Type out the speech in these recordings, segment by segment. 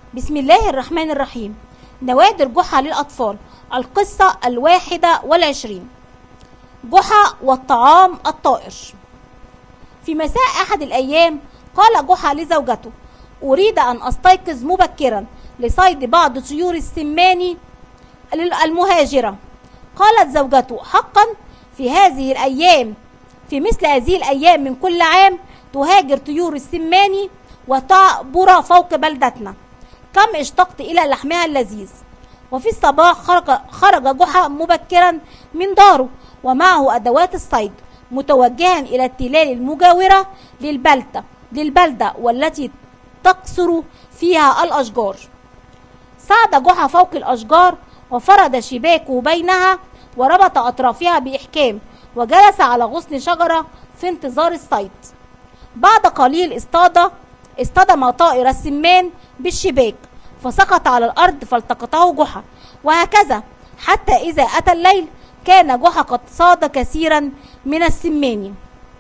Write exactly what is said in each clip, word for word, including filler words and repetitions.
بسم الله الرحمن الرحيم. نوادر جحا للأطفال. القصة الواحدة والعشرين. جحا والطعام الطائر. في مساء أحد الأيام قال جحا لزوجته: أريد أن أستيقظ مبكرا لصيد بعض طيور السمان المهاجرة. قالت زوجته: حقا في هذه الأيام في مثل هذه الأيام من كل عام تهاجر طيور السمان وتعبر فوق بلدتنا، كم اشتقت إلى لحمها اللذيذ. وفي الصباح خرج, خرج جحا مبكرا من داره ومعه أدوات الصيد، متوجها إلى التلال المجاورة للبلدة للبلدة والتي تقصر فيها الأشجار. صعد جحا فوق الأشجار وفرد شباكه بينها وربط أطرافها بإحكام، وجلس على غصن شجرة في انتظار الصيد. بعد قليل اصطاد اصطدم طائر السمان بالشباك فسقط على الأرض فالتقطه جحا، وهكذا حتى إذا أتى الليل كان جحا قد صاد كثيرا من السمان.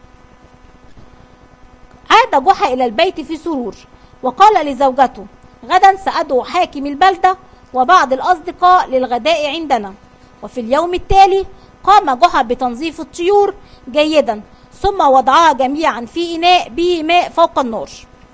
عاد جحا إلى البيت في سرور وقال لزوجته: غدا سأدعو حاكم البلدة وبعض الأصدقاء للغداء عندنا. وفي اليوم التالي قام جحا بتنظيف الطيور جيدا، ثم وضعها جميعا في إناء به ماء فوق النار.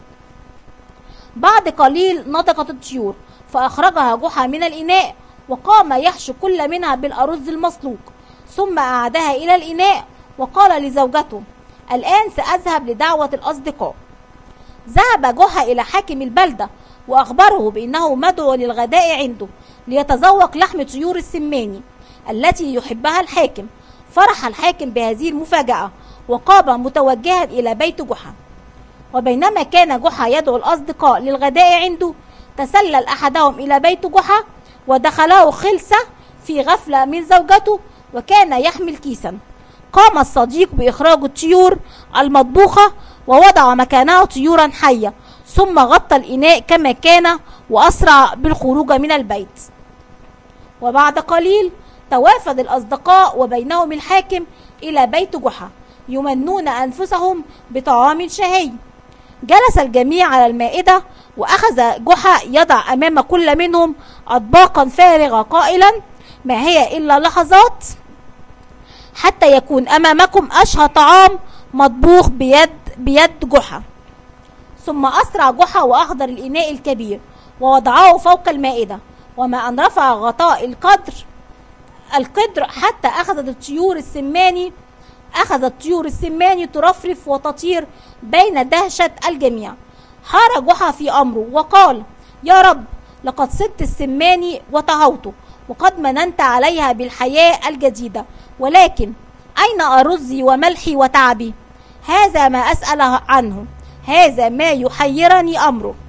بعد قليل نطقت الطيور فأخرجها جحا من الإناء وقام يحشو كل منها بالأرز المسلوق، ثم أعادها إلى الإناء وقال لزوجته: الآن سأذهب لدعوة الأصدقاء. ذهب جحا إلى حاكم البلدة وأخبره بأنه مدعو للغداء عنده ليتذوق لحم طيور السمان التي يحبها الحاكم. فرح الحاكم بهذه المفاجأة وقام متوجها إلى بيت جحا. وبينما كان جحا يدعو الأصدقاء للغداء عنده، تسلل أحدهم إلى بيت جحا ودخله خلسة في غفلة من زوجته وكان يحمل كيسا. قام الصديق بإخراج الطيور المطبوخة ووضع مكانها طيورا حية، ثم غطى الإناء كما كان وأسرع بالخروج من البيت. وبعد قليل توافد الأصدقاء وبينهم الحاكم إلى بيت جحا يمنون أنفسهم بطعام شهي. جلس الجميع على المائدة وأخذ جحا يضع أمام كل منهم أطباقا فارغة قائلا: ما هي إلا لحظات حتى يكون أمامكم أشهى طعام مطبوخ بيد بيد جحا. ثم أسرع جحا وأحضر الإناء الكبير ووضعه فوق المائدة، وما أن رفع غطاء القدر القدر حتى أخذت الطيور السمان أخذت طيور السمان ترفرف وتطير بين دهشة الجميع. حار جحا في أمره وقال: يا رب، لقد صدت السمان وطهوت وقد مننت عليها بالحياة الجديدة، ولكن أين أرزي وملحي وتعبي؟ هذا ما أسأل عنه، هذا ما يحيرني أمره.